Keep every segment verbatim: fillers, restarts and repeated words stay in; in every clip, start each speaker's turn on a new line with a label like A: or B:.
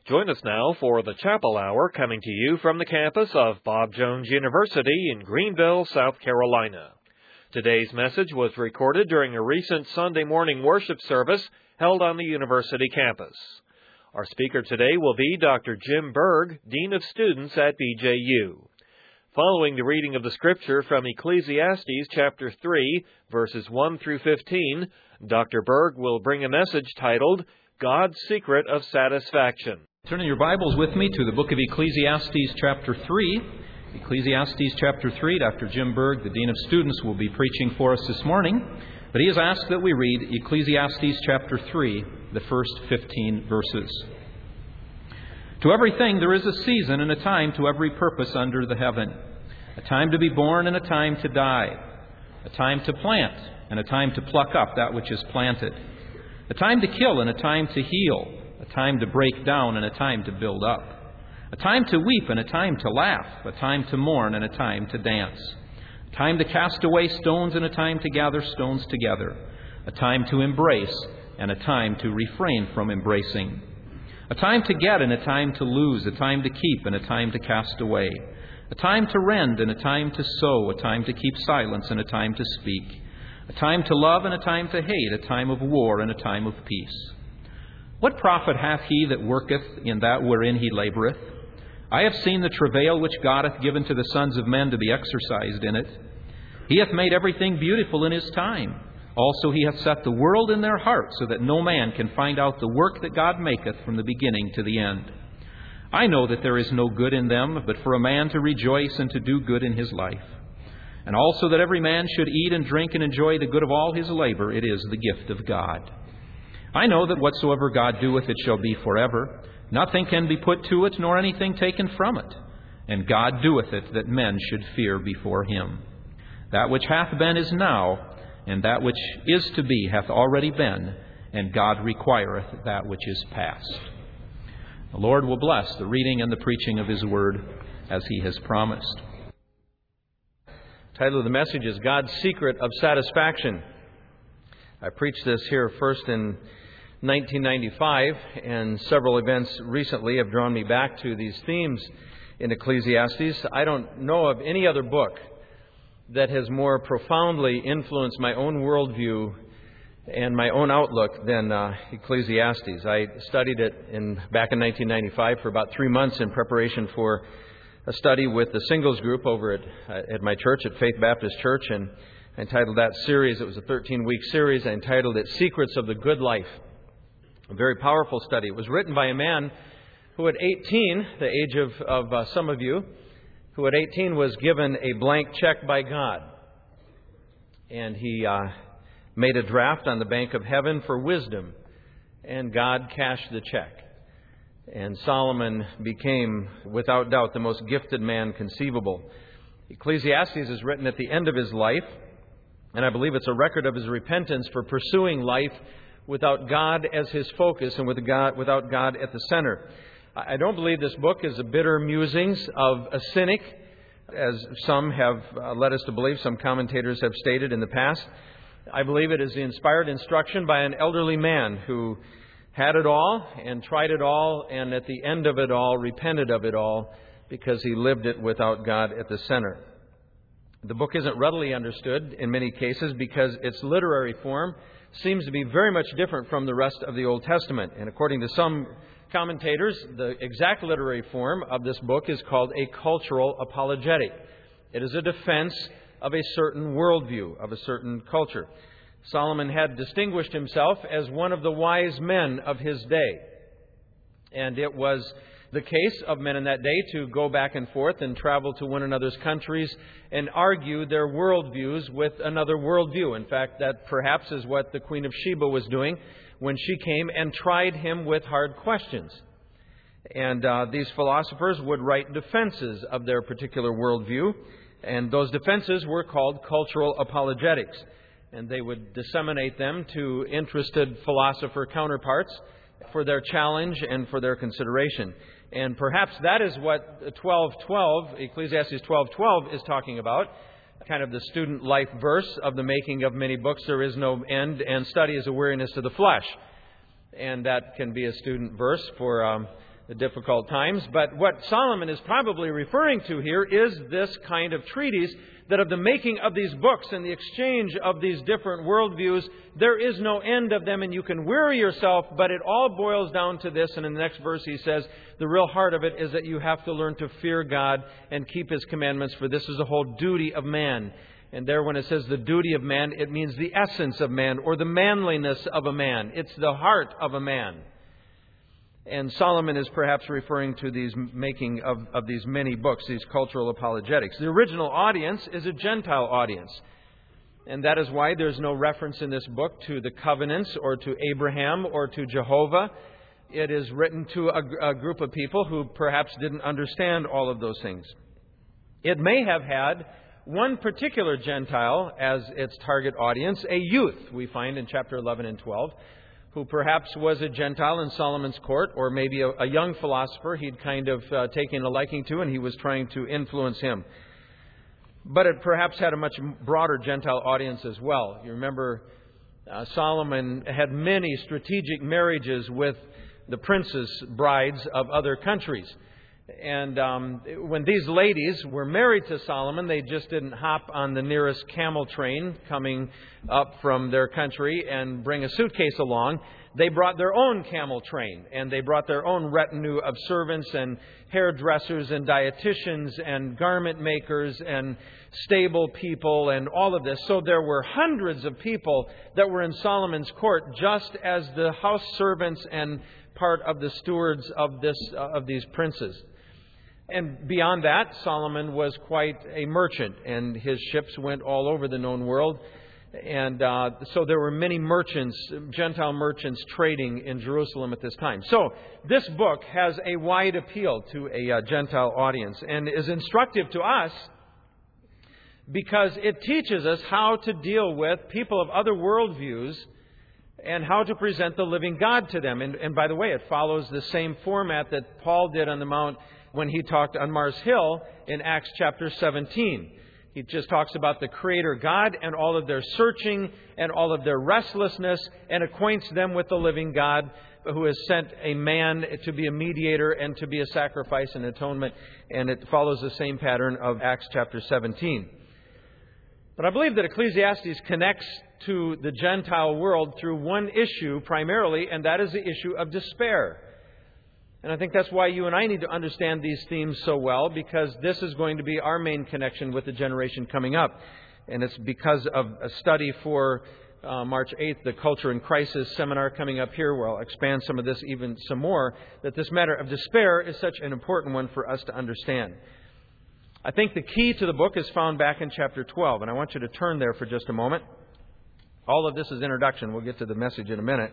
A: Join us now for the Chapel Hour, coming to you from the campus of Bob Jones University in Greenville, South Carolina. Today's message was recorded during a recent Sunday morning worship service held on the university campus. Our speaker today will be Doctor Jim Berg, Dean of Students at B J U. Following the reading of the Scripture from Ecclesiastes chapter three, verses one through fifteen, Doctor Berg will bring a message titled, God's Secret of Satisfaction.
B: Turn in your Bibles with me to the book of Ecclesiastes chapter three. Ecclesiastes chapter three, Doctor Jim Berg, the Dean of Students, will be preaching for us this morning. But he has asked that we read Ecclesiastes chapter three, the first fifteen verses. To everything there is a season and a time to every purpose under the heaven. A time to be born and a time to die. A time to plant and a time to pluck up that which is planted. A time to kill and a time to heal. A time to break down and a time to build up. A time to weep and a time to laugh. A time to mourn and a time to dance. A time to cast away stones and a time to gather stones together. A time to embrace and a time to refrain from embracing. A time to get and a time to lose. A time to keep and a time to cast away. A time to rend and a time to sow. A time to keep silence and a time to speak. A time to love and a time to hate. A time of war and a time of peace. What profit hath he that worketh in that wherein he laboureth? I have seen the travail which God hath given to the sons of men to be exercised in it. He hath made everything beautiful in his time. Also he hath set the world in their heart, so that no man can find out the work that God maketh from the beginning to the end. I know that there is no good in them, but for a man to rejoice and to do good in his life. And also that every man should eat and drink and enjoy the good of all his labour. It is the gift of God. I know that whatsoever God doeth, it shall be forever. Nothing can be put to it, nor anything taken from it. And God doeth it, that men should fear before him. That which hath been is now, and that which is to be hath already been, and God requireth that which is past. The Lord will bless the reading and the preaching of his word, as he has promised.
C: The title of the message is God's Secret of Satisfaction. I preached this here first in nineteen ninety-five, and several events recently have drawn me back to these themes in Ecclesiastes. I don't know of any other book that has more profoundly influenced my own worldview and my own outlook than uh, Ecclesiastes. I studied it in back in nineteen ninety-five for about three months in preparation for a study with the singles group over at, uh, at my church, at Faith Baptist Church, and I entitled that series, it was a thirteen-week series, I entitled it Secrets of the Good Life. A very powerful study. It was written by a man who at eighteen, the age of, of uh, some of you, who at eighteen was given a blank check by God. And he uh, made a draft on the bank of heaven for wisdom, and God cashed the check. And Solomon became, without doubt, the most gifted man conceivable. Ecclesiastes is written at the end of his life, and I believe it's a record of his repentance for pursuing life without God as his focus and with God, without God at the center. I don't believe this book is the bitter musings of a cynic, as some have uh, led us to believe, some commentators have stated in the past. I believe it is the inspired instruction by an elderly man who had it all and tried it all, and at the end of it all, repented of it all because he lived it without God at the center. The book isn't readily understood in many cases because its literary form seems to be very much different from the rest of the Old Testament. And according to some commentators, the exact literary form of this book is called a cultural apologetic. It is a defense of a certain worldview, of a certain culture. Solomon had distinguished himself as one of the wise men of his day. And it was the case of men in that day to go back and forth and travel to one another's countries and argue their worldviews with another worldview. In fact, that perhaps is what the Queen of Sheba was doing when she came and tried him with hard questions. And uh, these philosophers would write defenses of their particular worldview, and those defenses were called cultural apologetics. And they would disseminate them to interested philosopher counterparts for their challenge and for their consideration. And perhaps that is what twelve twelve, Ecclesiastes twelve twelve is talking about. Kind of the student life verse of the making of many books, there is no end, and study is a weariness to the flesh. And that can be a student verse for um, difficult times. But what Solomon is probably referring to here is this kind of treatise, that of the making of these books and the exchange of these different worldviews, there is no end of them, and you can weary yourself, but it all boils down to this. And in the next verse he says, the real heart of it is that you have to learn to fear God and keep His commandments, for this is the whole duty of man. And there, when it says the duty of man, it means the essence of man, or the manliness of a man. It's the heart of a man. And Solomon is perhaps referring to these making of, of these many books, these cultural apologetics. The original audience is a Gentile audience. And that is why there's no reference in this book to the covenants or to Abraham or to Jehovah. It is written to a, a group of people who perhaps didn't understand all of those things. It may have had one particular Gentile as its target audience, a youth, we find in chapter eleven and twelve, who perhaps was a Gentile in Solomon's court, or maybe a, a young philosopher he'd kind of uh, taken a liking to, and he was trying to influence him. But it perhaps had a much broader Gentile audience as well. You remember uh, Solomon had many strategic marriages with the princes' brides of other countries. And um, when these ladies were married to Solomon, they just didn't hop on the nearest camel train coming up from their country and bring a suitcase along. They brought their own camel train, and they brought their own retinue of servants and hairdressers and dietitians and garment makers and stable people and all of this. So there were hundreds of people that were in Solomon's court, just as the house servants and part of the stewards of this uh, of these princes. And beyond that, Solomon was quite a merchant, and his ships went all over the known world. And uh, so there were many merchants, Gentile merchants, trading in Jerusalem at this time. So this book has a wide appeal to a uh, Gentile audience, and is instructive to us because it teaches us how to deal with people of other worldviews and how to present the living God to them. And, and by the way, it follows the same format that Paul did on the Mount when he talked on Mars Hill in Acts chapter seventeen. He just talks about the Creator God and all of their searching and all of their restlessness, and acquaints them with the living God who has sent a man to be a mediator and to be a sacrifice and atonement. And it follows the same pattern of Acts chapter seventeen. But I believe that Ecclesiastes connects to the Gentile world through one issue primarily, and that is the issue of despair. And I think that's why you and I need to understand these themes so well, because this is going to be our main connection with the generation coming up. And it's because of a study for uh, March eighth, the Culture in Crisis seminar coming up here, where I'll expand some of this even some more, that this matter of despair is such an important one for us to understand. I think the key to the book is found back in chapter twelve, and I want you to turn there for just a moment. All of this is introduction. We'll get to the message in a minute.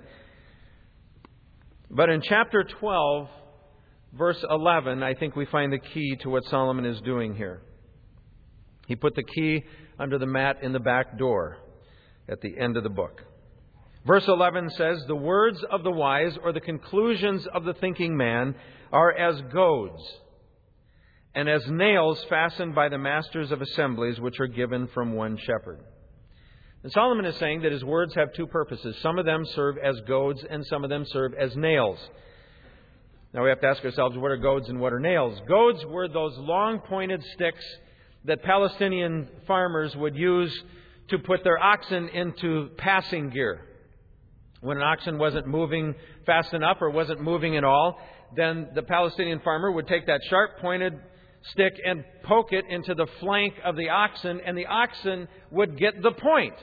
C: But in chapter twelve, verse eleven, I think we find the key to what Solomon is doing here. He put the key under the mat in the back door at the end of the book. Verse eleven says, "The words of the wise, or the conclusions of the thinking man, are as goads, and as nails fastened by the masters of assemblies, which are given from one shepherd." And Solomon is saying that his words have two purposes. Some of them serve as goads, and some of them serve as nails. Now we have to ask ourselves, what are goads and what are nails? Goads were those long pointed sticks that Palestinian farmers would use to put their oxen into passing gear. When an oxen wasn't moving fast enough or wasn't moving at all, then the Palestinian farmer would take that sharp pointed stick and poke it into the flank of the oxen, and the oxen would get the point.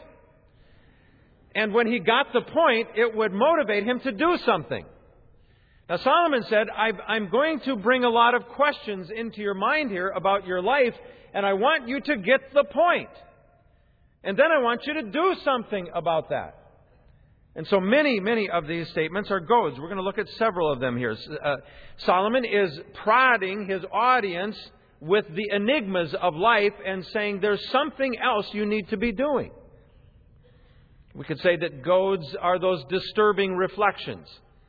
C: And when he got the point, it would motivate him to do something. Now Solomon said, I'm going to bring a lot of questions into your mind here about your life, and I want you to get the point. And then I want you to do something about that. And so many, many of these statements are goads. We're going to look at several of them here. Uh, Solomon is prodding his audience with the enigmas of life and saying there's something else you need to be doing. We could say that goads are those disturbing reflections.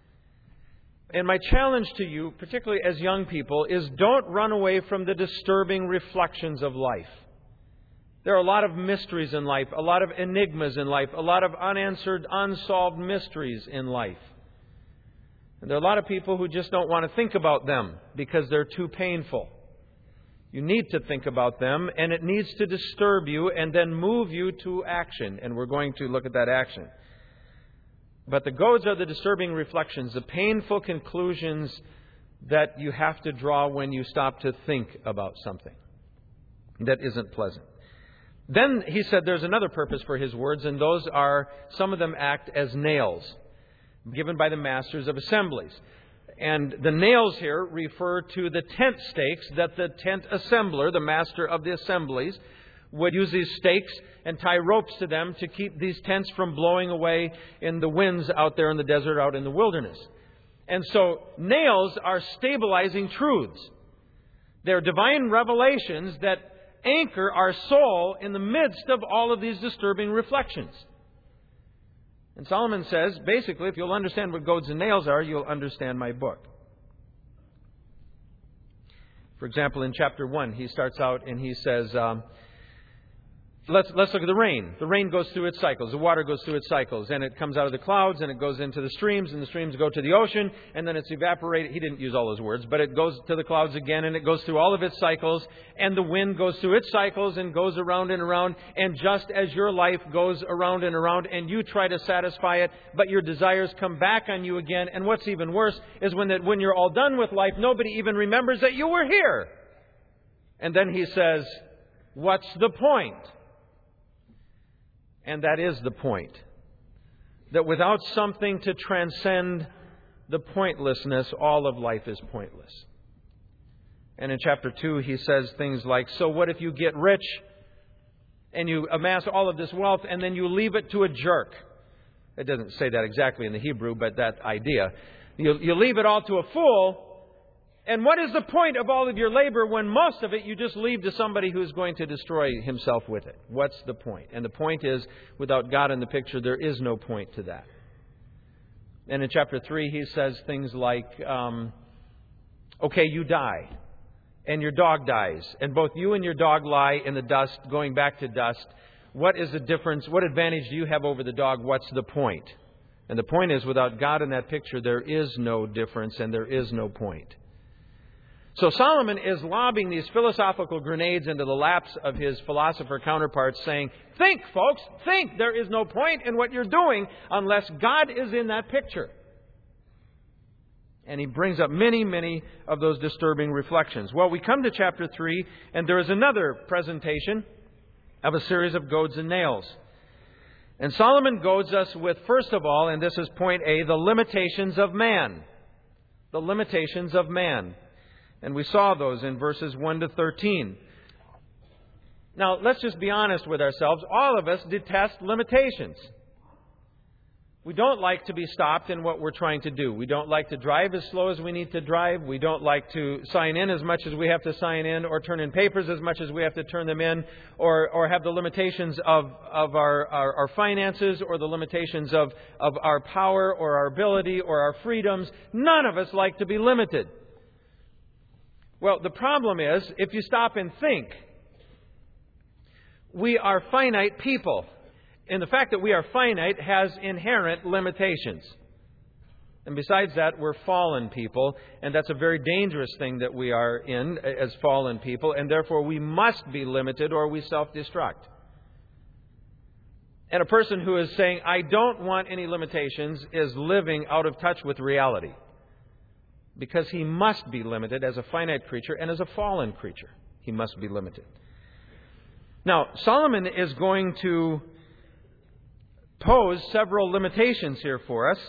C: And my challenge to you, particularly as young people, is don't run away from the disturbing reflections of life. There are a lot of mysteries in life, a lot of enigmas in life, a lot of unanswered, unsolved mysteries in life. And there are a lot of people who just don't want to think about them because they're too painful. You need to think about them, and it needs to disturb you and then move you to action. And we're going to look at that action. But the goads are the disturbing reflections, the painful conclusions that you have to draw when you stop to think about something that isn't pleasant. Then he said there's another purpose for his words, and those are, some of them act as nails given by the masters of assemblies. And the nails here refer to the tent stakes that the tent assembler, the master of the assemblies, would use these stakes and tie ropes to them to keep these tents from blowing away in the winds out there in the desert, out in the wilderness. And so nails are stabilizing truths. They're divine revelations that anchor our soul in the midst of all of these disturbing reflections. And Solomon says, basically, if you'll understand what goads and nails are, you'll understand my book. For example, in chapter one, he starts out and he says, um, let's, let's look at the rain. The rain goes through its cycles. The water goes through its cycles. And it comes out of the clouds and it goes into the streams. And the streams go to the ocean. And then it's evaporated. He didn't use all those words. But it goes to the clouds again. And it goes through all of its cycles. And the wind goes through its cycles and goes around and around. And just as your life goes around and around and you try to satisfy it, but your desires come back on you again. And what's even worse is when, that when you're all done with life, nobody even remembers that you were here. And then he says, what's the point? And that is the point. That without something to transcend the pointlessness, all of life is pointless. And in chapter two, he says things like, so what if you get rich and you amass all of this wealth and then you leave it to a jerk? It doesn't say that exactly in the Hebrew, but that idea. You, you leave it all to a fool. And what is the point of all of your labor when most of it you just leave to somebody who's going to destroy himself with it? What's the point? And the point is, without God in the picture, there is no point to that. And in chapter three, he says things like, um, okay, you die, and your dog dies, and both you and your dog lie in the dust, going back to dust. What is the difference? What advantage do you have over the dog? What's the point? And the point is, without God in that picture, there is no difference and there is no point. So Solomon is lobbing these philosophical grenades into the laps of his philosopher counterparts, saying, think, folks, think. There is no point in what you're doing unless God is in that picture. And he brings up many, many of those disturbing reflections. Well, we come to chapter three, and there is another presentation of a series of goads and nails. And Solomon goads us with, first of all, and this is point A, the limitations of man. The limitations of man. And we saw those in verses one to thirteen. Now, let's just be honest with ourselves. All of us detest limitations. We don't like to be stopped in what we're trying to do. We don't like to drive as slow as we need to drive. We don't like to sign in as much as we have to sign in, or turn in papers as much as we have to turn them in, or, or have the limitations of, of our, our, our finances, or the limitations of, of our power, or our ability, or our freedoms. None of us like to be limited. Well, the problem is, if you stop and think, we are finite people. And the fact that we are finite has inherent limitations. And besides that, we're fallen people. And that's a very dangerous thing that we are in as fallen people. And therefore, we must be limited or we self-destruct. And a person who is saying, I don't want any limitations, is living out of touch with reality. Because he must be limited as a finite creature and as a fallen creature. He must be limited. Now, Solomon is going to pose several limitations here for us.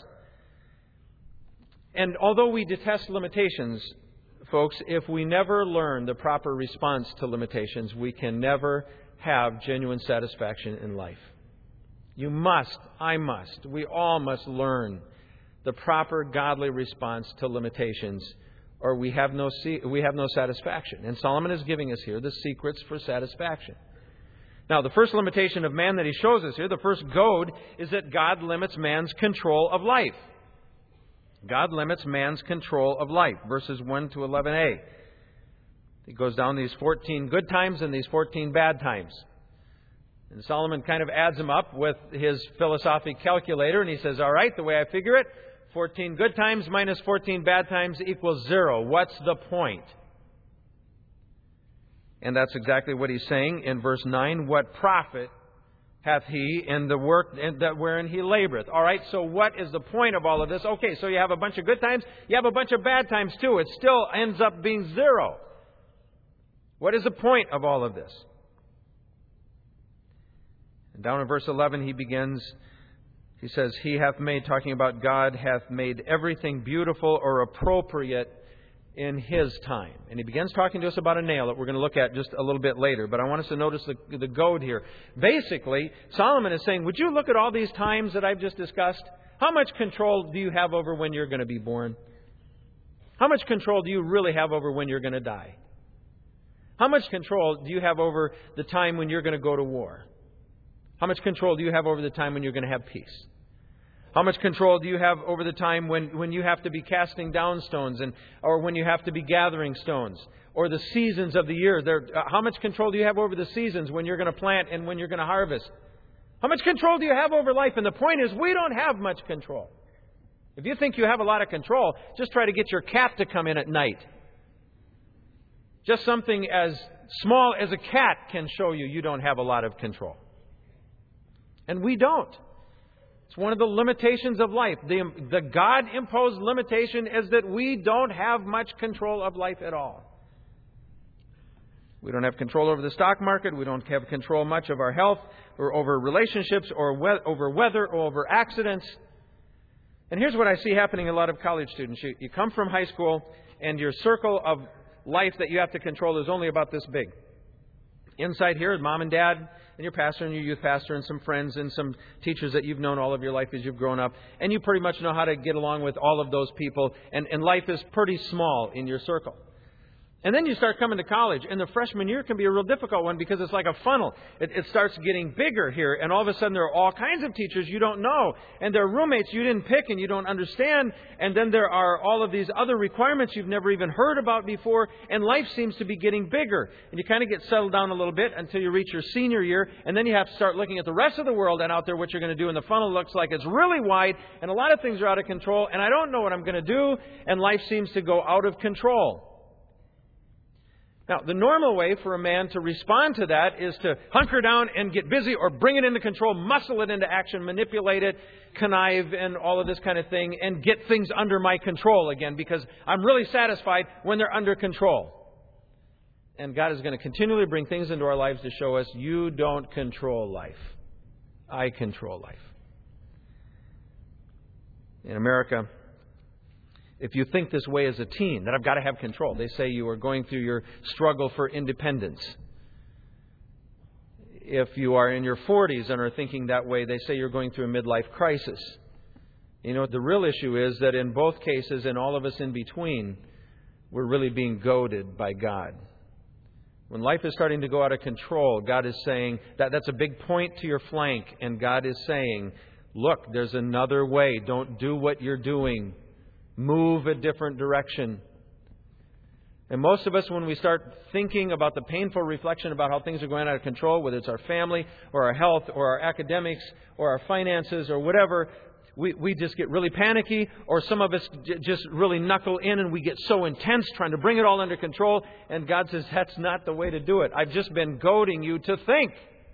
C: And although we detest limitations, folks, if we never learn the proper response to limitations, we can never have genuine satisfaction in life. You must, I must, we all must learn the proper godly response to limitations, or we have no we have no satisfaction. And Solomon is giving us here the secrets for satisfaction. Now, the first limitation of man that he shows us here, the first goad, is that God limits man's control of life. God limits man's control of life. Verses one to eleven a. He goes down these fourteen good times and these fourteen bad times. And Solomon kind of adds them up with his philosophic calculator, and he says, all right, the way I figure it, fourteen good times minus fourteen bad times equals zero. What's the point? And that's exactly what he's saying in verse nine. What profit hath he in the work that wherein he laboreth? All right, so what is the point of all of this? Okay, so you have a bunch of good times, you have a bunch of bad times too. It still ends up being zero. What is the point of all of this? And down in verse eleven, he begins, he says, He hath made, talking about God, hath made everything beautiful or appropriate in His time. And he begins talking to us about a nail that we're going to look at just a little bit later. But I want us to notice the, the goad here. Basically, Solomon is saying, would you look at all these times that I've just discussed? How much control do you have over when you're going to be born? How much control do you really have over when you're going to die? How much control do you have over the time when you're going to go to war? How much control do you have over the time when you're going to have peace? How much control do you have over the time when, when you have to be casting down stones, and or when you have to be gathering stones? Or the seasons of the year? There, uh, how much control do you have over the seasons when you're going to plant and when you're going to harvest? How much control do you have over life? And the point is, we don't have much control. If you think you have a lot of control, just try to get your cat to come in at night. Just something as small as a cat can show you you don't have a lot of control. And we don't. It's one of the limitations of life. The, the God-imposed limitation is that we don't have much control of life at all. We don't have control over the stock market. We don't have control much of our health or over relationships or we- over weather or over accidents. And here's what I see happening in a lot of college students. You, you come from high school and your circle of life that you have to control is only about this big. Inside here is mom and dad and your pastor and your youth pastor and some friends and some teachers that you've known all of your life as you've grown up. And you pretty much know how to get along with all of those people. And, and life is pretty small in your circle. And then you start coming to college, and the freshman year can be a real difficult one because it's like a funnel. It, it starts getting bigger here, and all of a sudden there are all kinds of teachers you don't know, and there are roommates you didn't pick and you don't understand, and then there are all of these other requirements you've never even heard about before, and life seems to be getting bigger. And you kind of get settled down a little bit until you reach your senior year, and then you have to start looking at the rest of the world and out there what you're going to do, and the funnel looks like it's really wide, and a lot of things are out of control, and I don't know what I'm going to do, and life seems to go out of control. Now, the normal way for a man to respond to that is to hunker down and get busy or bring it into control, muscle it into action, manipulate it, connive and all of this kind of thing, and get things under my control again because I'm really satisfied when they're under control. And God is going to continually bring things into our lives to show us you don't control life. I control life. In America, if you think this way as a teen, that I've got to have control, they say you are going through your struggle for independence. If you are in your forties and are thinking that way, they say you're going through a midlife crisis. You know, the real issue is that in both cases, and all of us in between, we're really being goaded by God. When life is starting to go out of control, God is saying that that's a big point to your flank, and God is saying, look, there's another way. Don't do what you're doing. Move a different direction. And most of us, when we start thinking about the painful reflection about how things are going out of control, whether it's our family or our health or our academics or our finances or whatever, we, we just get really panicky, or some of us j- just really knuckle in and we get so intense trying to bring it all under control. And God says, that's not the way to do it. I've just been goading you to think.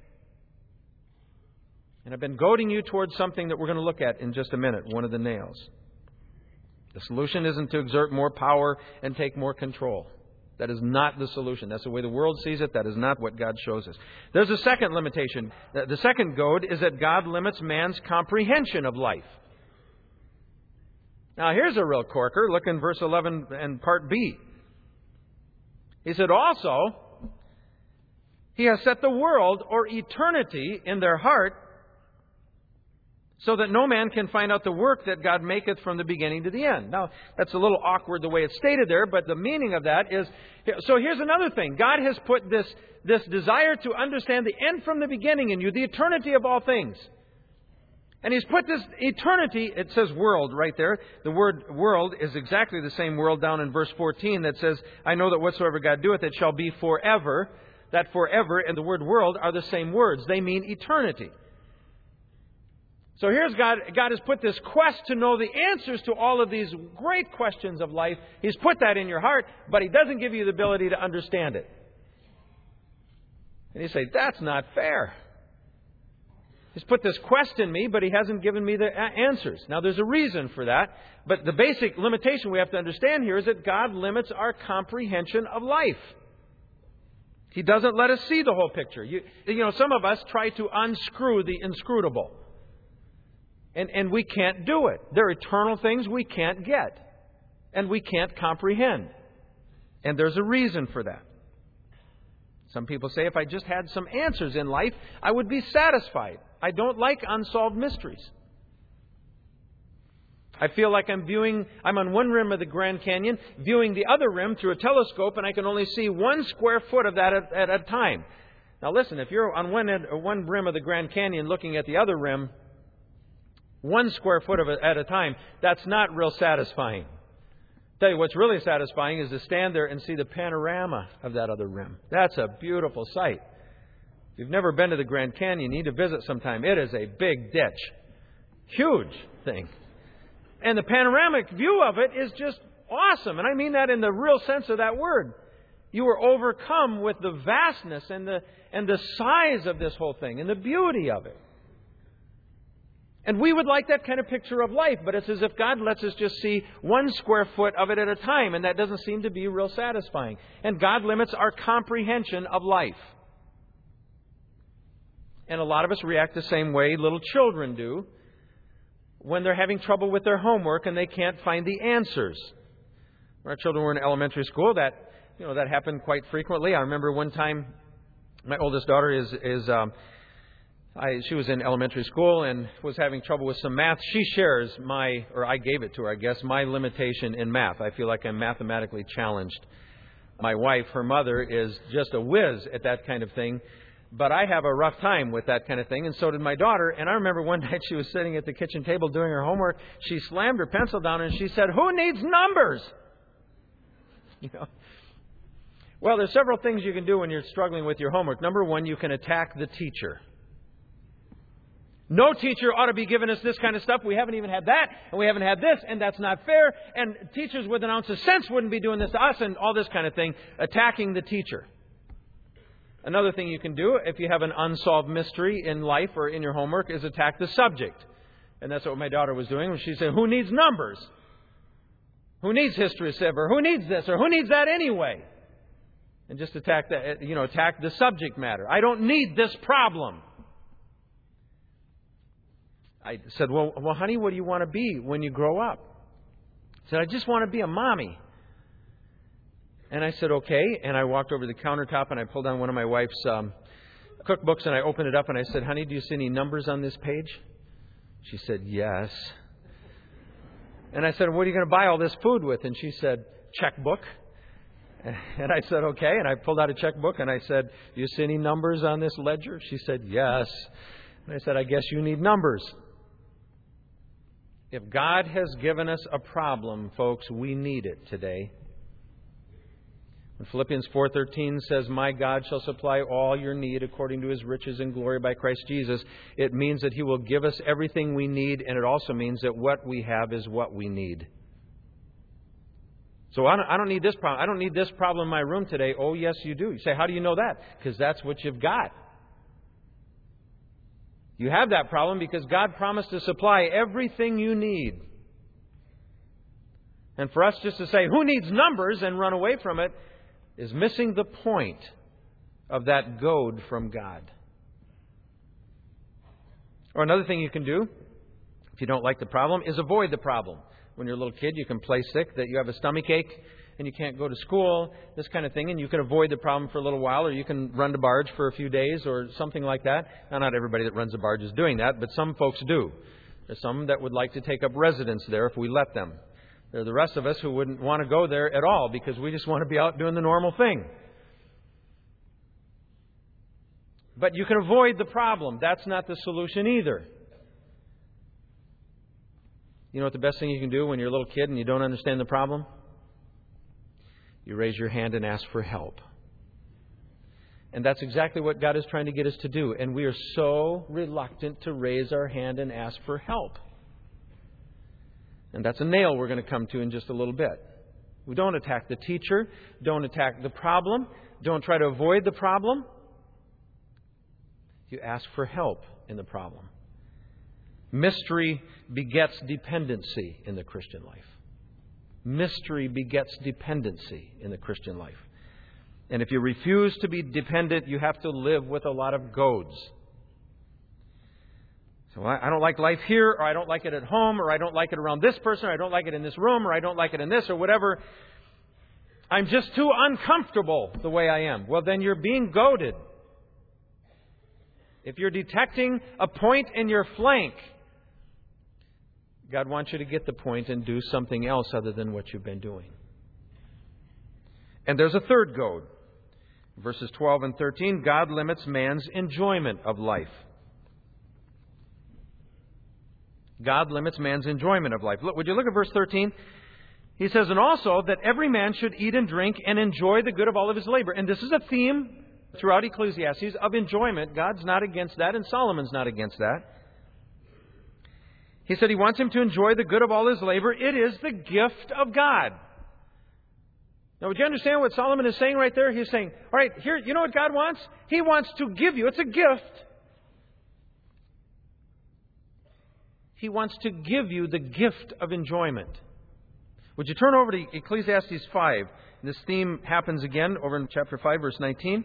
C: And I've been goading you towards something that we're going to look at in just a minute, one of the nails. The solution isn't to exert more power and take more control. That is not the solution. That's the way the world sees it. That is not what God shows us. There's a second limitation. The second goad is that God limits man's comprehension of life. Now, here's a real corker. Look in verse eleven and part B. He said, also, He has set the world or eternity in their heart, so that no man can find out the work that God maketh from the beginning to the end. Now, that's a little awkward the way it's stated there, but the meaning of that is, so here's another thing. God has put this, this desire to understand the end from the beginning in you, the eternity of all things. And He's put this eternity, it says world right there. The word world is exactly the same world down in verse fourteen that says, I know that whatsoever God doeth, it shall be forever. That forever and the word world are the same words. They mean eternity. So here's God. God has put this quest to know the answers to all of these great questions of life. He's put that in your heart, but He doesn't give you the ability to understand it. And you say, that's not fair. He's put this quest in me, but He hasn't given me the answers. Now, there's a reason for that. But the basic limitation we have to understand here is that God limits our comprehension of life. He doesn't let us see the whole picture. You, you know, some of us try to unscrew the inscrutable. And, and we can't do it. There are eternal things we can't get. And we can't comprehend. And there's a reason for that. Some people say if I just had some answers in life, I would be satisfied. I don't like unsolved mysteries. I feel like I'm viewing, I'm on one rim of the Grand Canyon, viewing the other rim through a telescope, and I can only see one square foot of that at, at a time. Now listen, if you're on one end, one rim of the Grand Canyon looking at the other rim, one square foot of it at a time, that's not real satisfying. I'll tell you what's really satisfying is to stand there and see the panorama of that other rim. That's a beautiful sight. If you've never been to the Grand Canyon, you need to visit sometime. It is a big ditch. Huge thing. And the panoramic view of it is just awesome. And I mean that in the real sense of that word. You are overcome with the vastness and the, and the size of this whole thing and the beauty of it. And we would like that kind of picture of life, but it's as if God lets us just see one square foot of it at a time, and that doesn't seem to be real satisfying. And God limits our comprehension of life. And a lot of us react the same way little children do when they're having trouble with their homework and they can't find the answers. When our children were in elementary school, that you know that happened quite frequently. I remember one time, my oldest daughter is is um, I, she was in elementary school and was having trouble with some math. She shares my, or I gave it to her, I guess, my limitation in math. I feel like I'm mathematically challenged. My wife, her mother, is just a whiz at that kind of thing. But I have a rough time with that kind of thing, and so did my daughter. And I remember one night she was sitting at the kitchen table doing her homework. She slammed her pencil down and she said, "Who needs numbers?" You know. Well, there's several things you can do when you're struggling with your homework. Number one, you can attack the teacher. No teacher ought to be giving us this kind of stuff. We haven't even had that, and we haven't had this, and that's not fair. And teachers with an ounce of sense wouldn't be doing this to us, and all this kind of thing. Attacking the teacher. Another thing you can do, if you have an unsolved mystery in life or in your homework, is attack the subject. And that's what my daughter was doing when she said, "Who needs numbers? Who needs history civ? Or who needs this? Or who needs that anyway?" And just attack that, you know, attack the subject matter. I don't need this problem. I said, well, well, honey, what do you want to be when you grow up? I said, I just want to be a mommy. And I said, okay. And I walked over to the countertop and I pulled down one of my wife's um, cookbooks and I opened it up and I said, honey, do you see any numbers on this page? She said, yes. And I said, what are you going to buy all this food with? And she said, checkbook. And I said, okay. And I pulled out a checkbook and I said, do you see any numbers on this ledger? She said, yes. And I said, I guess you need numbers. If God has given us a problem, folks, we need it today. When Philippians four thirteen says, my God shall supply all your need according to His riches and glory by Christ Jesus, it means that He will give us everything we need, and it also means that what we have is what we need. So I don't, I don't need this problem. I don't need this problem in my room today. Oh, yes, you do. You say, how do you know that? Because that's what you've got. You have that problem because God promised to supply everything you need. And for us just to say, who needs numbers, and run away from it, is missing the point of that goad from God. Or another thing you can do, if you don't like the problem, is avoid the problem. When you're a little kid, you can play sick, that you have a stomach ache and you can't go to school, this kind of thing, and you can avoid the problem for a little while, or you can run to barge for a few days or something like that. Now, not everybody that runs a barge is doing that, but some folks do. There's some that would like to take up residence there if we let them. There are the rest of us who wouldn't want to go there at all because we just want to be out doing the normal thing. But you can avoid the problem. That's not the solution either. You know what the best thing you can do when you're a little kid and you don't understand the problem? You raise your hand and ask for help. And that's exactly what God is trying to get us to do. And we are so reluctant to raise our hand and ask for help. And that's a nail we're going to come to in just a little bit. We don't attack the teacher. Don't attack the problem. Don't try to avoid the problem. You ask for help in the problem. Mystery begets dependency in the Christian life. Mystery begets dependency in the Christian life. And if you refuse to be dependent, you have to live with a lot of goads. So I don't like life here, or I don't like it at home, or I don't like it around this person, or I don't like it in this room, or I don't like it in this, or whatever. I'm just too uncomfortable the way I am. Well, then you're being goaded. If you're detecting a point in your flank, God wants you to get the point and do something else other than what you've been doing. And there's a third goad. Verses twelve and thirteen, God limits man's enjoyment of life. God limits man's enjoyment of life. Look, would you look at verse thirteen? He says, and also that every man should eat and drink and enjoy the good of all of his labor. And this is a theme throughout Ecclesiastes of enjoyment. God's not against that, and Solomon's not against that. He said he wants him to enjoy the good of all his labor. It is the gift of God. Now, would you understand what Solomon is saying right there? He's saying, all right, here, you know what God wants? He wants to give you. It's a gift. He wants to give you the gift of enjoyment. Would you turn over to Ecclesiastes five? This theme happens again over in chapter five, verse nineteen.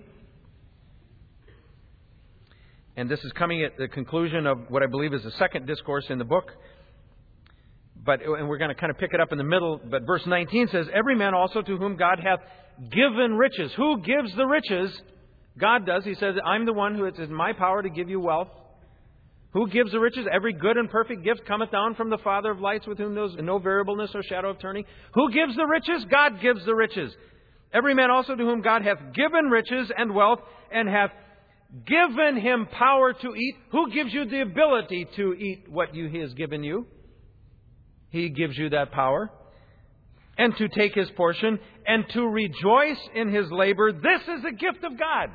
C: And this is coming at the conclusion of what I believe is the second discourse in the book. But and we're going to kind of pick it up in the middle. But verse nineteen says, every man also to whom God hath given riches. Who gives the riches? God does. He says, I'm the one who it is in my power to give you wealth. Who gives the riches? Every good and perfect gift cometh down from the Father of lights, with whom there's no variableness or shadow of turning. Who gives the riches? God gives the riches. Every man also to whom God hath given riches and wealth, and hath given him power to eat. Who gives you the ability to eat what you, He has given you? He gives you that power. And to take His portion, and to rejoice in His labor. This is a gift of God.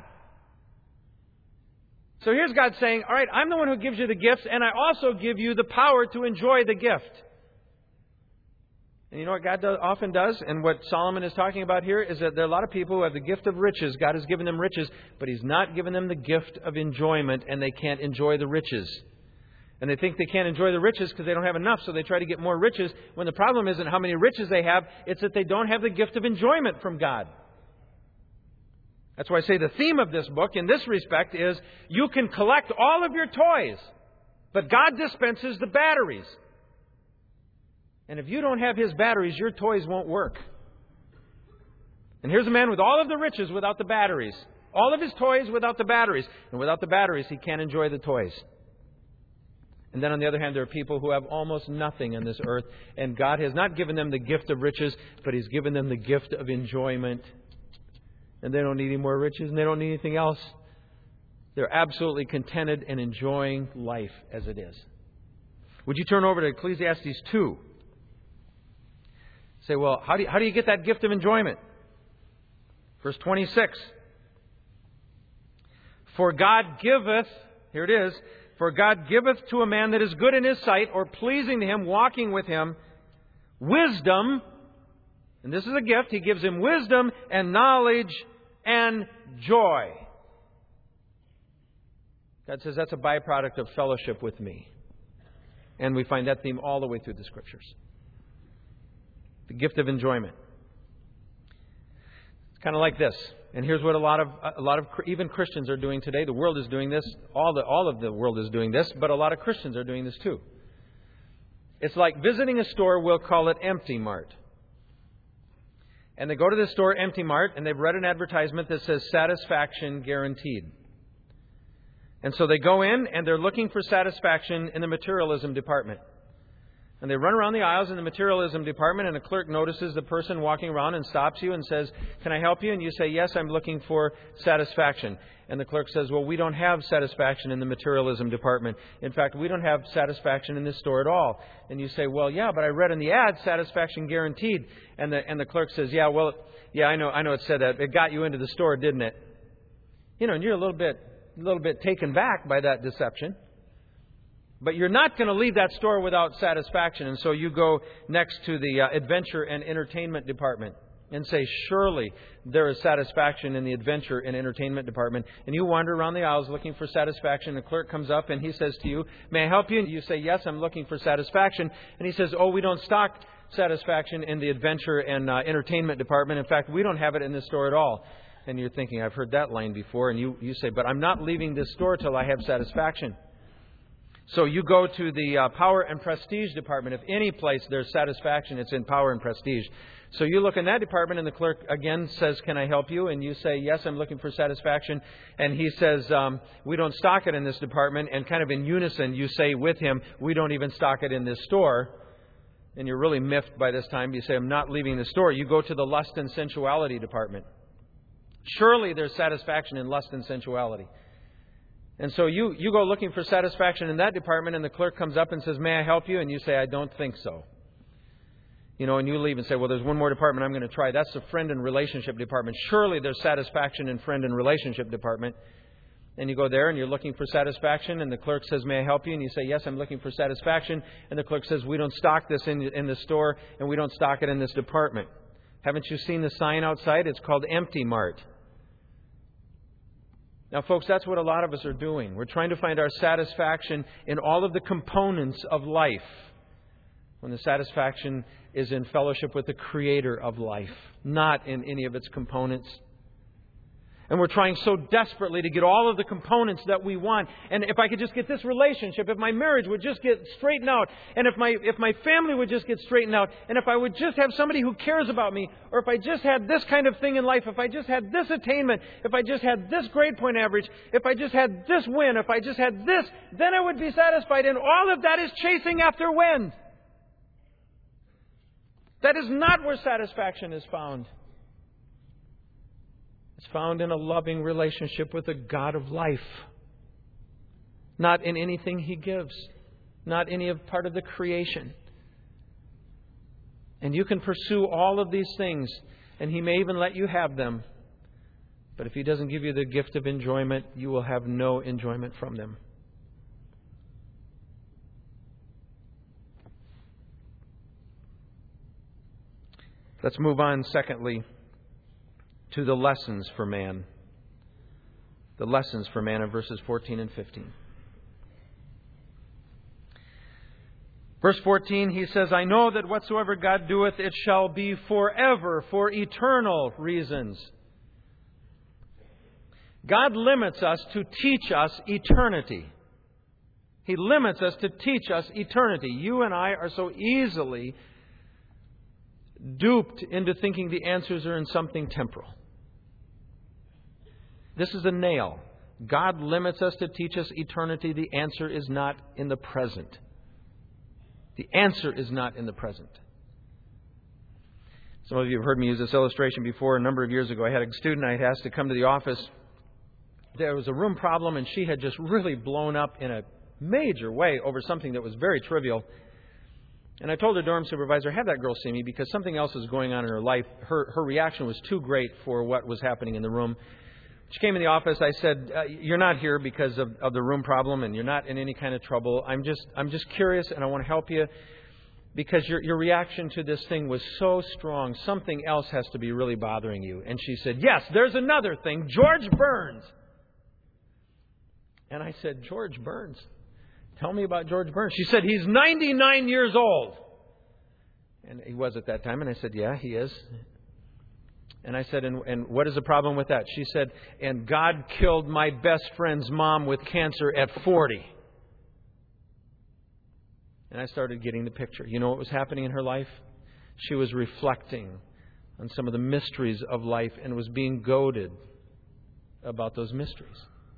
C: So here's God saying, all right, I'm the one who gives you the gifts, and I also give you the power to enjoy the gift. And you know what God does, often does, and what Solomon is talking about here, is that there are a lot of people who have the gift of riches. God has given them riches, but He's not given them the gift of enjoyment, and they can't enjoy the riches. And they think they can't enjoy the riches because they don't have enough, so they try to get more riches, when the problem isn't how many riches they have, it's that they don't have the gift of enjoyment from God. That's why I say the theme of this book in this respect is you can collect all of your toys, but God dispenses the batteries. And if you don't have His batteries, your toys won't work. And here's a man with all of the riches without the batteries. All of his toys without the batteries. And without the batteries, he can't enjoy the toys. And then on the other hand, there are people who have almost nothing on this earth, and God has not given them the gift of riches, but He's given them the gift of enjoyment. And they don't need any more riches, and they don't need anything else. They're absolutely contented and enjoying life as it is. Would you turn over to Ecclesiastes two? Say, well, how do you, how do you get that gift of enjoyment? Verse twenty-six. For God giveth, here it is, for God giveth to a man that is good in His sight, or pleasing to him, walking with Him, wisdom. And this is a gift. He gives him wisdom and knowledge and joy. God says that's a byproduct of fellowship with me. And we find that theme all the way through the Scriptures. The gift of enjoyment. It's kind of like this. And here's what a lot of a lot of even Christians are doing today. The world is doing this. All the all of the world is doing this, but a lot of Christians are doing this too. It's like visiting a store. We'll call it Empty Mart. And they go to the store, Empty Mart, and they've read an advertisement that says satisfaction guaranteed. And so they go in and they're looking for satisfaction in the materialism department. And they run around the aisles in the materialism department, and a clerk notices the person walking around and stops you and says, can I help you? And you say, yes, I'm looking for satisfaction. And the clerk says, well, we don't have satisfaction in the materialism department. In fact, we don't have satisfaction in this store at all. And you say, well, yeah, but I read in the ad, satisfaction guaranteed. And the and the clerk says, yeah, well, yeah, I know, I know it said that. It got you into the store, didn't it? You know, and you're a little bit, a little bit taken back by that deception. But you're not going to leave that store without satisfaction. And so you go next to the uh, adventure and entertainment department and say, surely there is satisfaction in the adventure and entertainment department. And you wander around the aisles looking for satisfaction. The clerk comes up and he says to you, may I help you? And you say, yes, I'm looking for satisfaction. And he says, oh, we don't stock satisfaction in the adventure and uh, entertainment department. In fact, we don't have it in this store at all. And you're thinking, I've heard that line before. And you, you say, but I'm not leaving this store till I have satisfaction. So you go to the uh, power and prestige department. If any place there's satisfaction, it's in power and prestige. So you look in that department and the clerk again says, can I help you? And you say, yes, I'm looking for satisfaction. And he says, um, we don't stock it in this department. And kind of in unison, you say with him, we don't even stock it in this store. And you're really miffed by this time. You say, I'm not leaving the store. You go to the lust and sensuality department. Surely there's satisfaction in lust and sensuality. And so you, you go looking for satisfaction in that department, and the clerk comes up and says, may I help you? And you say, I don't think so. You know, and you leave and say, well, there's one more department I'm going to try. That's the friend and relationship department. Surely there's satisfaction in friend and relationship department. And you go there and you're looking for satisfaction, and the clerk says, may I help you? And you say, yes, I'm looking for satisfaction. And the clerk says, we don't stock this in, in the store, and we don't stock it in this department. Haven't you seen the sign outside? It's called Empty Mart. Now, folks, that's what a lot of us are doing. We're trying to find our satisfaction in all of the components of life, when the satisfaction is in fellowship with the Creator of life, not in any of its components. And we're trying so desperately to get all of the components that we want. And if I could just get this relationship, if my marriage would just get straightened out, and if my if my family would just get straightened out, and if I would just have somebody who cares about me, or if I just had this kind of thing in life, if I just had this attainment, if I just had this grade point average, if I just had this win, if I just had this, then I would be satisfied. And all of that is chasing after wind. That is not where satisfaction is found. It's found in a loving relationship with the God of life. Not in anything He gives. Not any of part of the creation. And you can pursue all of these things, and He may even let you have them. But if He doesn't give you the gift of enjoyment, you will have no enjoyment from them. Let's move on, secondly, to the lessons for man. The lessons for man in verses fourteen and fifteen. Verse fourteen, he says, I know that whatsoever God doeth, it shall be forever, for eternal reasons. God limits us to teach us eternity. He limits us to teach us eternity. You and I are so easily duped into thinking the answers are in something temporal. This is a nail. God limits us to teach us eternity. The answer is not in the present. The answer is not in the present. Some of you have heard me use this illustration before. A number of years ago, I had a student I had asked to come to the office. There was a room problem, and she had just really blown up in a major way over something that was very trivial. And I told her dorm supervisor, have that girl see me, because something else is going on in her life. Her her reaction was too great for what was happening in the room. She came in the office. I said, uh, you're not here because of, of the room problem, and you're not in any kind of trouble. I'm just I'm just curious, and I want to help you, because your your reaction to this thing was so strong. Something else has to be really bothering you. And she said, yes, there's another thing, George Burns. And I said, George Burns? Tell me about George Burns. She said, he's ninety-nine years old. And he was at that time. And I said, yeah, he is. And I said, and, and what is the problem with that? She said, and God killed my best friend's mom with cancer at forty. And I started getting the picture. You know what was happening in her life? She was reflecting on some of the mysteries of life and was being goaded about those mysteries.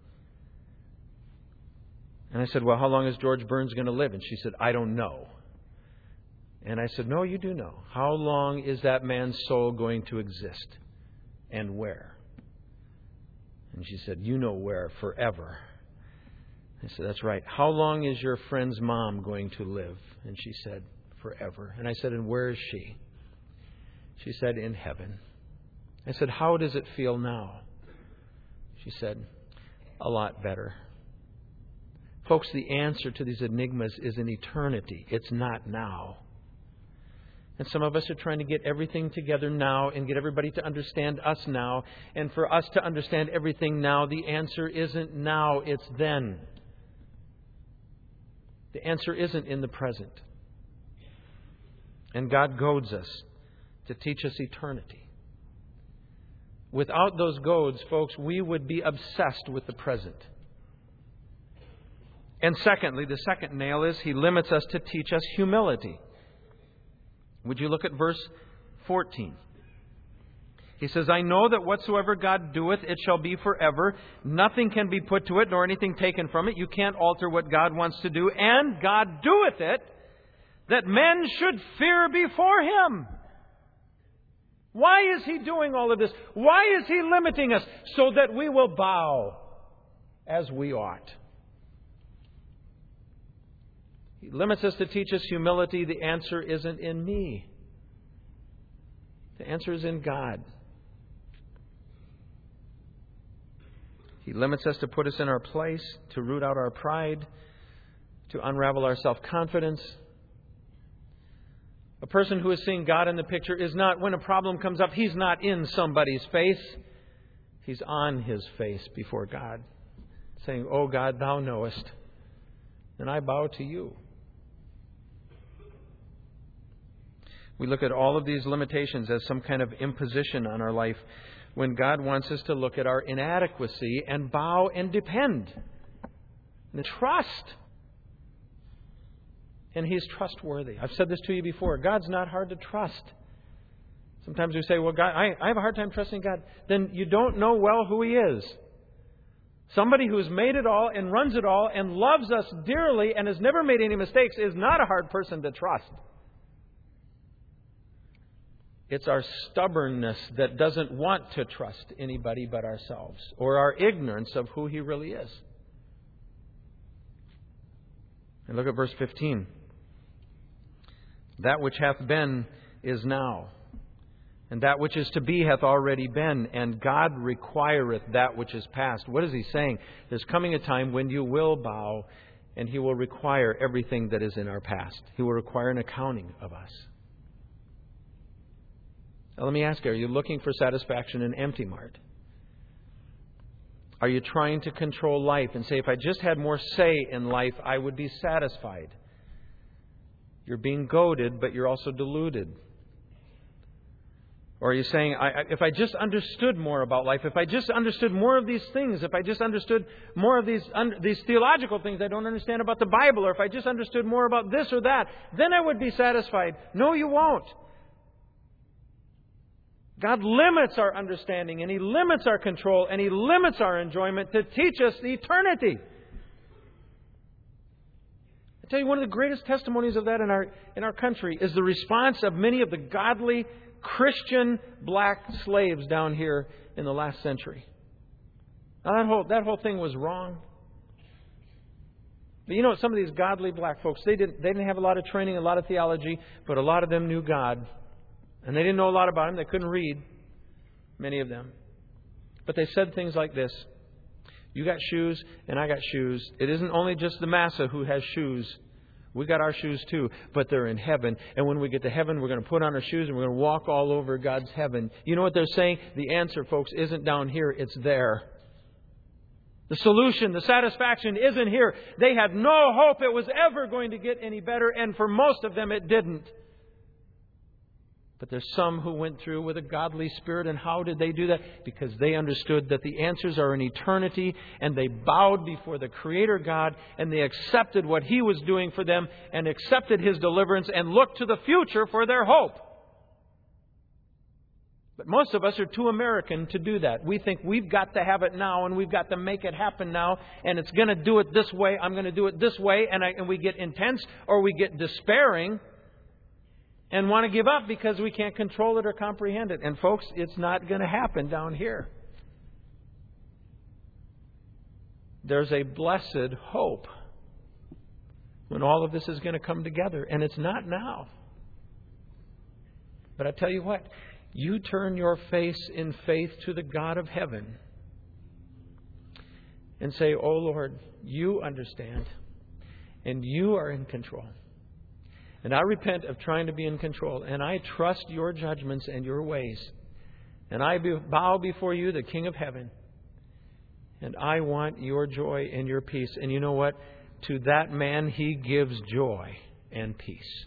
C: And I said, well, how long is George Burns going to live? And she said, I don't know. And I said, no, you do know. How long is that man's soul going to exist? And where? And she said, you know where, forever. I said, that's right. How long is your friend's mom going to live? And she said, forever. And I said, and where is she? She said, in heaven. I said, how does it feel now? She said, a lot better. Folks, the answer to these enigmas is in eternity. It's not now. And some of us are trying to get everything together now and get everybody to understand us now. And for us to understand everything now, the answer isn't now, it's then. The answer isn't in the present. And God goads us to teach us eternity. Without those goads, folks, we would be obsessed with the present. And secondly, the second nail is He limits us to teach us humility. Would you look at verse fourteen? He says, I know that whatsoever God doeth, it shall be forever. Nothing can be put to it, nor anything taken from it. You can't alter what God wants to do. And God doeth it, that men should fear before Him. Why is He doing all of this? Why is He limiting us? So that we will bow as we ought. He limits us to teach us humility. The answer isn't in me. The answer is in God. He limits us to put us in our place, to root out our pride, to unravel our self-confidence. A person who is seeing God in the picture is not, when a problem comes up, he's not in somebody's face. He's on his face before God, saying, Oh God, Thou knowest, and I bow to You. We look at all of these limitations as some kind of imposition on our life, when God wants us to look at our inadequacy and bow and depend and trust. And He's trustworthy. I've said this to you before. God's not hard to trust. Sometimes we say, well, God, I, I have a hard time trusting God. Then you don't know well who He is. Somebody who's made it all and runs it all and loves us dearly and has never made any mistakes is not a hard person to trust. It's our stubbornness that doesn't want to trust anybody but ourselves, or our ignorance of who He really is. And look at verse fifteen. That which hath been is now, and that which is to be hath already been, and God requireth that which is past. What is He saying? There's coming a time when you will bow, and He will require everything that is in our past. He will require an accounting of us. Now, let me ask you, are you looking for satisfaction in Empty Mart? Are you trying to control life and say, if I just had more say in life, I would be satisfied? You're being goaded, but you're also deluded. Or are you saying, I, if I just understood more about life, if I just understood more of these things, if I just understood more of these, un, these theological things I don't understand about the Bible, or if I just understood more about this or that, then I would be satisfied. No, you won't. God limits our understanding, and He limits our control, and He limits our enjoyment to teach us eternity. I tell you, one of the greatest testimonies of that in our in our country is the response of many of the godly Christian black slaves down here in the last century. Now, that whole that whole thing was wrong. But you know, some of these godly black folks, they didn't they didn't have a lot of training, a lot of theology, but a lot of them knew God. And they didn't know a lot about Him. They couldn't read, many of them. But they said things like this. You got shoes and I got shoes. It isn't only just the massa who has shoes. We got our shoes too, but they're in heaven. And when we get to heaven, we're going to put on our shoes and we're going to walk all over God's heaven. You know what they're saying? The answer, folks, isn't down here. It's there. The solution, the satisfaction isn't here. They had no hope it was ever going to get any better. And for most of them, it didn't. But there's some who went through with a godly spirit. And how did they do that? Because they understood that the answers are in eternity. And they bowed before the Creator God. And they accepted what He was doing for them. And accepted His deliverance. And looked to the future for their hope. But most of us are too American to do that. We think we've got to have it now. And we've got to make it happen now. And it's going to do it this way. I'm going to do it this way. And, I, and we get intense. Or we get despairing. And want to give up because we can't control it or comprehend it. And folks, it's not going to happen down here. There's a blessed hope when all of this is going to come together. And it's not now. But I tell you what, you turn your face in faith to the God of heaven. and say, "Oh Lord, you understand, and you are in control. And I repent of trying to be in control, and I trust your judgments and your ways. And I bow before you, the King of heaven, and I want your joy and your peace." And you know what? To that man, He gives joy and peace.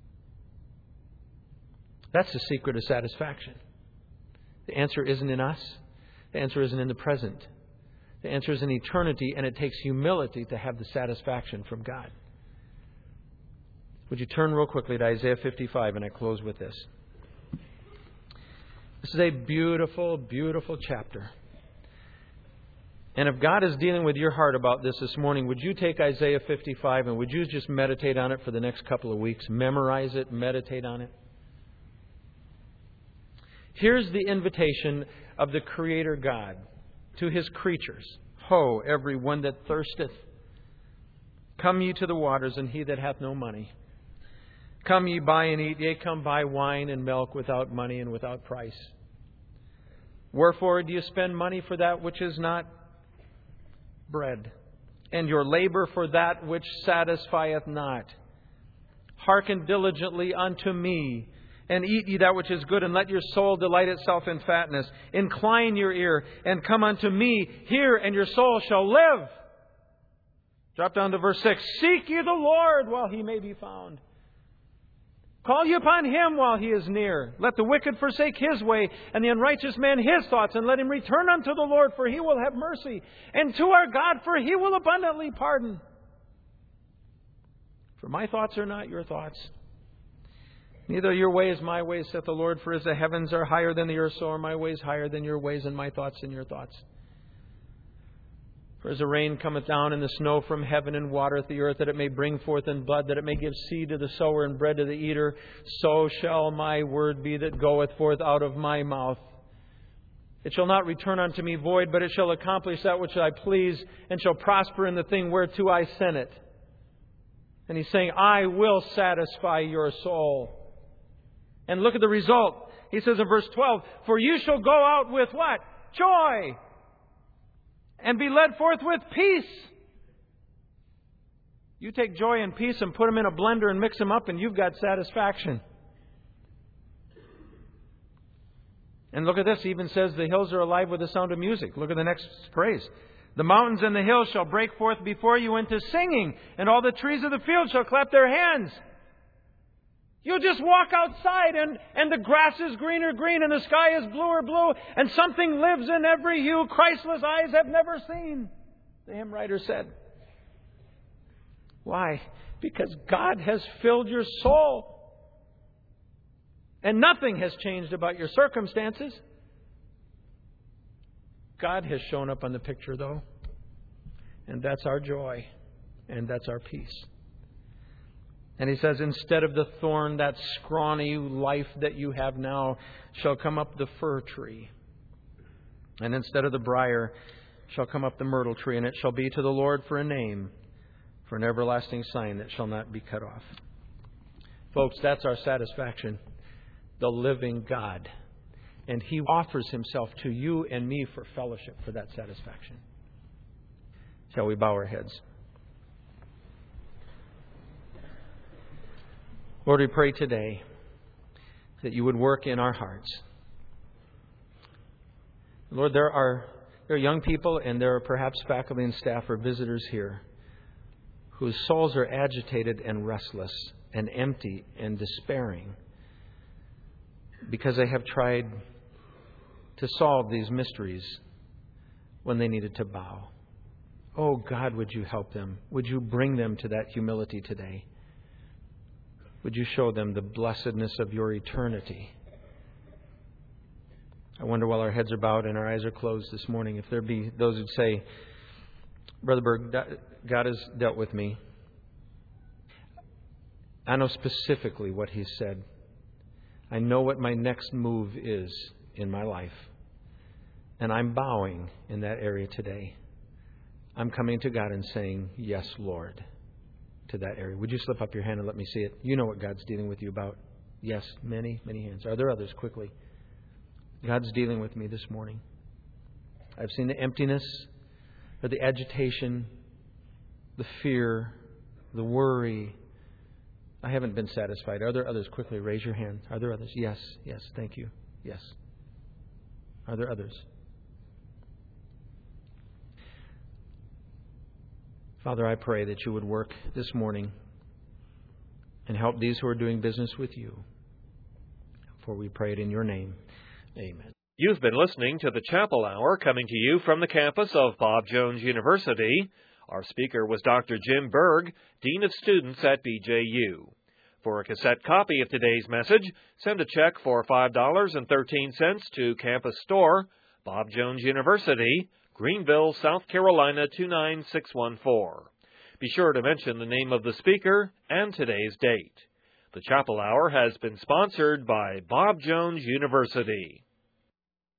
C: That's the secret of satisfaction. The answer isn't in us. The answer isn't in the present. The answer is in eternity, and it takes humility to have the satisfaction from God. Would you turn real quickly to Isaiah fifty-five, and I close with this. This is a beautiful, beautiful chapter. And if God is dealing with your heart about this this morning, would you take Isaiah fifty-five and would you just meditate on it for the next couple of weeks? Memorize it, meditate on it. Here's the invitation of the Creator God to His creatures. Ho, every one that thirsteth, come ye to the waters, and he that hath no money. Come ye buy and eat, yea, come buy wine and milk without money and without price. Wherefore do you spend money for that which is not bread, and your labor for that which satisfieth not? Hearken diligently unto me, and eat ye that which is good, and let your soul delight itself in fatness. Incline your ear, and come unto me. Hear, and your soul shall live. Drop down to verse six. Seek ye the Lord while He may be found. Call ye upon Him while He is near. Let the wicked forsake his way, and the unrighteous man his thoughts, and let him return unto the Lord, for He will have mercy, and to our God, for He will abundantly pardon. For my thoughts are not your thoughts, neither your ways my ways, saith the Lord. For as the heavens are higher than the earth, so are my ways higher than your ways, and my thoughts than your thoughts. For as the rain cometh down, and the snow from heaven, and watereth the earth, that it may bring forth in blood, that it may give seed to the sower and bread to the eater, so shall my word be that goeth forth out of my mouth. It shall not return unto me void, but it shall accomplish that which I please, and shall prosper in the thing whereto I sent it. And He's saying, I will satisfy your soul. And look at the result. He says in verse twelve, for you shall go out with what? Joy. And be led forth with peace. You take joy and peace and put them in a blender and mix them up, and you've got satisfaction. And look at this. He even says the hills are alive with the sound of music. Look at the next phrase. The mountains and the hills shall break forth before you into singing, and all the trees of the field shall clap their hands. You'll just walk outside and, and the grass is greener green and the sky is bluer blue, and something lives in every hue Christless eyes have never seen, the hymn writer said. Why? Because God has filled your soul. And nothing has changed about your circumstances. God has shown up on the picture, though. And that's our joy. And that's our peace. And He says, instead of the thorn, that scrawny life that you have now, shall come up the fir tree. And instead of the briar, shall come up the myrtle tree. And it shall be to the Lord for a name, for an everlasting sign that shall not be cut off. Folks, that's our satisfaction. The living God. And He offers Himself to you and me for fellowship, for that satisfaction. Shall we bow our heads? Lord, we pray today that You would work in our hearts. Lord, there are, there are young people, and there are perhaps faculty and staff or visitors here whose souls are agitated and restless and empty and despairing because they have tried to solve these mysteries when they needed to bow. Oh God, would You help them? Would You bring them to that humility today? Would You show them the blessedness of Your eternity? I wonder, while our heads are bowed and our eyes are closed this morning, if there be those who'd say, Brother Berg, God has dealt with me. I know specifically what He said. I know what my next move is in my life. And I'm bowing in that area today. I'm coming to God and saying, yes, Lord, to that area. Would you slip up your hand and let me see it? You know what God's dealing with you about. Yes, many, many hands. Are there others? Quickly. God's dealing with me this morning. I've seen the emptiness. or the agitation, the fear, the worry. I haven't been satisfied. Are there others? Quickly raise your hand. Are there others? Yes, yes, thank you. Yes. Are there others? Father, I pray that you would work this morning and help these who are doing business with you. For we pray it in your name. Amen.
A: You've been listening to the Chapel Hour coming to you from the campus of Bob Jones University. Our speaker was Doctor Jim Berg, Dean of Students at B J U. For a cassette copy of today's message, send a check for five dollars and thirteen cents to Campus Store, Bob Jones University, Greenville, South Carolina two nine six one four. Be sure to mention the name of the speaker and today's date. The Chapel Hour has been sponsored by Bob Jones University.